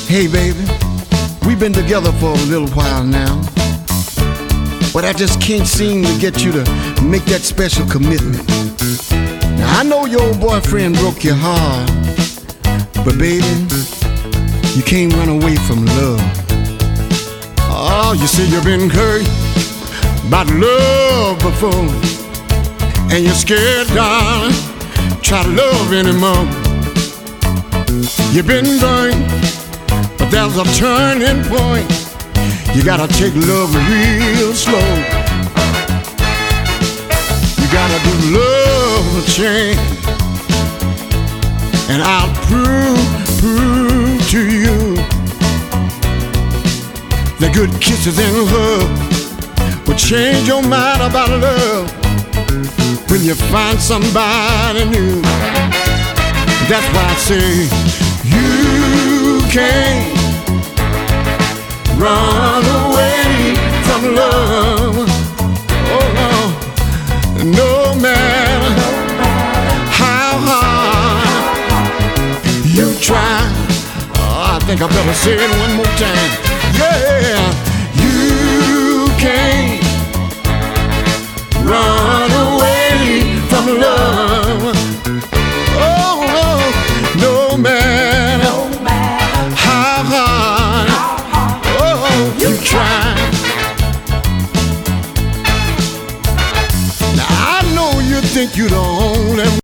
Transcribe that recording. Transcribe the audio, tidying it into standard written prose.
Hey baby, we've been together for a little while now, but I just can't seem to get you to make that special commitment. Now I know your old boyfriend broke your heart, but baby, you can't run away from love. Oh, you say you've been hurt about love before, and you're scared, darling, try to love anymore. You've been burned, but there's a turning point. You gotta take love real slow. You gotta give love a chance, and I'll prove to you that good kisses and love will change your mind about love when you find somebody new. That's why I say you can't run away from love. Oh no, no matter how hard you try. Oh, I think I better say it one more time. Yeah, you can't run away from love. Oh no, no matter how hard you try. Now I know you think you're the only